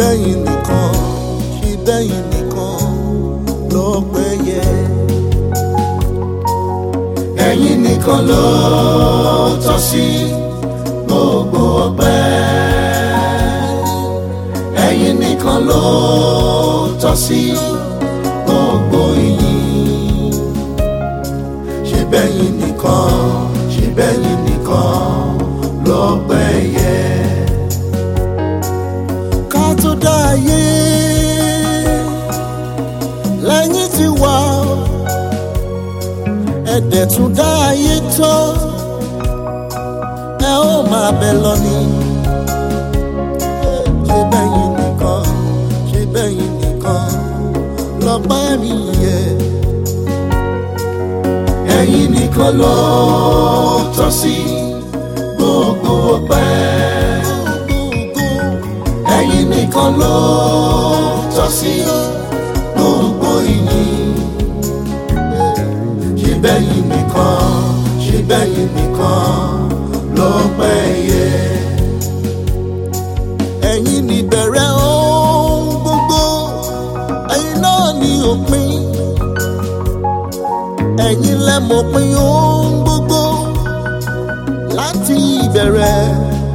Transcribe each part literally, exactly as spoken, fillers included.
bẹ́yìn nìkan, ṣe bẹ́yìn nìkan lọ́pẹ́ yẹ. Ẹ̀yin nìkan ló tọ́ sí gbogbo ọpẹ́. Ẹ̀yin nìkan ló tọ́ sí gbogbo ìyìn. Ṣe bẹ́yìn nìkan, ṣe bẹ́yìn nìkan lọ́pẹ́ yẹ. Ká tó dá ayé lẹ́yìn tí wà, ẹ̀dẹ̀ tún dá ayé tán, ẹ ó máa bẹ lọ ni. Ṣe bẹ́yìn nìkan, ṣe bẹ́yìn nìkan lọ́pẹ́ mi yẹ. Ẹ̀yin nìkan ló tọ́ sí gbogbo ọpẹ́. Ẹ̀yin nìkan ló tọ́ sí gbogbo ìyìn. Ṣe bẹ́yìn nìkan, ṣe bẹ́yìn nìkan lọ́pẹ́ yẹ. Ẹ̀yin ni ìbẹ̀rẹ̀ ohun gbogbo, ẹ̀yin náà ni òpin. Ẹ̀yin lẹ mọ̀pin ohun gbogbo láti ìbẹ̀rẹ̀.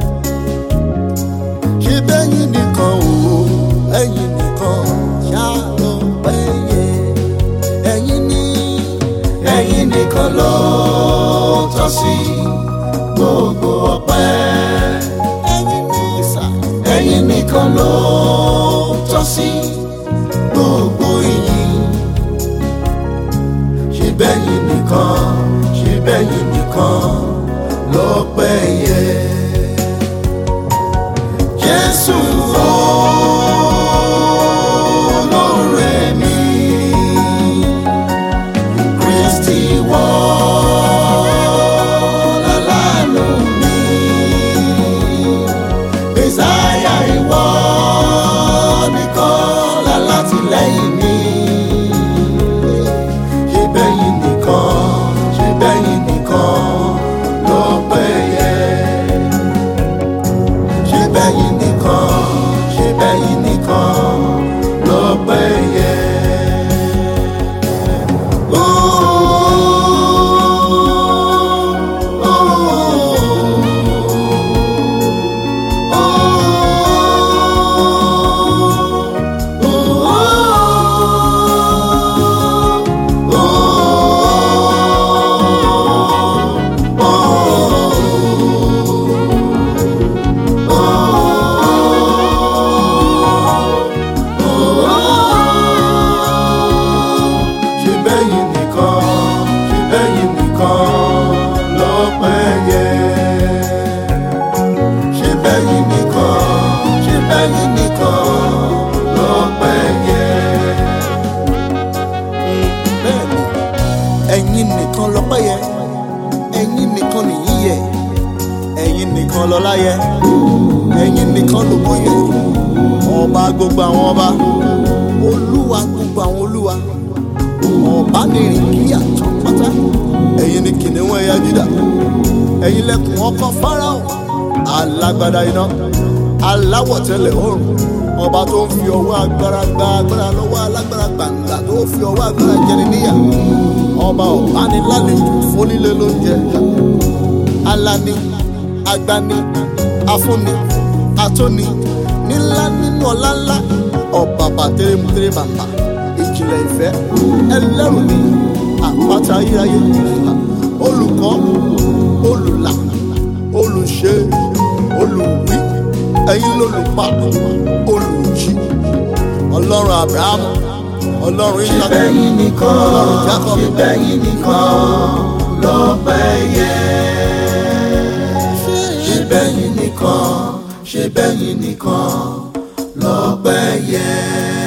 Ṣe bẹ́yìn nìkan o, ẹ̀yin nìkan ṣá lọ́pẹ́ yẹ. Ẹ̀yin ni, Ẹ̀yin nìkan ló tọ́ sí gbogbo ọpẹ́. ẹ̀yin ni sà. Ẹ̀yin nìkan ló tọ́ sí gbogbo ìyìn. Ṣe bẹ́yìn nìkan, ṣe bẹ́yìn nìkan lọ́pẹ́ yẹ. Jésù olóore mi, Kristi wọ lálánú mi, Mèsáyà ìwọ nìkan lálátìlẹ́yìn mi. Ṣe bẹ́yìn nìkan, ṣe bẹ́yìn nìkan lọ́pẹ́ yẹ. Ṣe bẹ́yìn nìkan, ṣe bẹ́yìn nìkan lọ́pẹ́ yẹ. Ṣe bẹ́yìn nìkan, ṣe bẹ́yìn nìkan lọ́pẹ́ yẹ. Ṣe bẹ́yìn nìkan, ṣe bẹ́yìn nìkan lọ́pẹ́ yẹ. Bẹ́ẹ̀ni, ẹ̀yin nìkan lọ́pẹ́ yẹ, ẹ̀yin nìkan nìyí yẹ, ẹ̀yin nìkan lọ́lá yẹ, ẹ̀yin nìkan lògo yẹ. Ọba gbogbo àwọn ọba, olúwa gbogbo àwọn olúwa, ọba nìrìn kí àtàn pátá. Ẹ̀yin ni kìnìún ẹ̀yà Júdà, ẹ̀yin lẹkùn ọkọ̀ Fáráò, alágbádá iná, aláwọ̀ tẹ́lẹ̀ oòrùn, ọba tó ń fi ọwọ́ agbára gba agbára lọ́wọ́ alágbára gbàǹgbà, tó fi ọwọ́ agbára jẹni níyà. Ọba ọ̀bánilálejò fónílé lóúnjẹ, alani, agbani, afúnni, atóni, nílá nínú ọlá ńlá, ọ̀bàbà tẹ́rẹ́mútẹ́rẹ́ bàbà, ìjìnlẹ̀ ìfẹ́, ẹlẹ́rù ni àpáta ayérayé, olùkọ́, olùlà, olùṣe, olùwí, ẹ̀yin lólùpa, olùjí, ọlọ́run Abrahamu, ọlọ́run Ṣe Isaac, bẹ́yìn nìkan, ọlọ́run Jacob. ṣe bẹ́yìn nìkan lọ́pẹ́ yẹ. Ṣe bẹ́yìn nìkan, ṣe bẹ́yìn nìkan lọ́pẹ́ yẹ.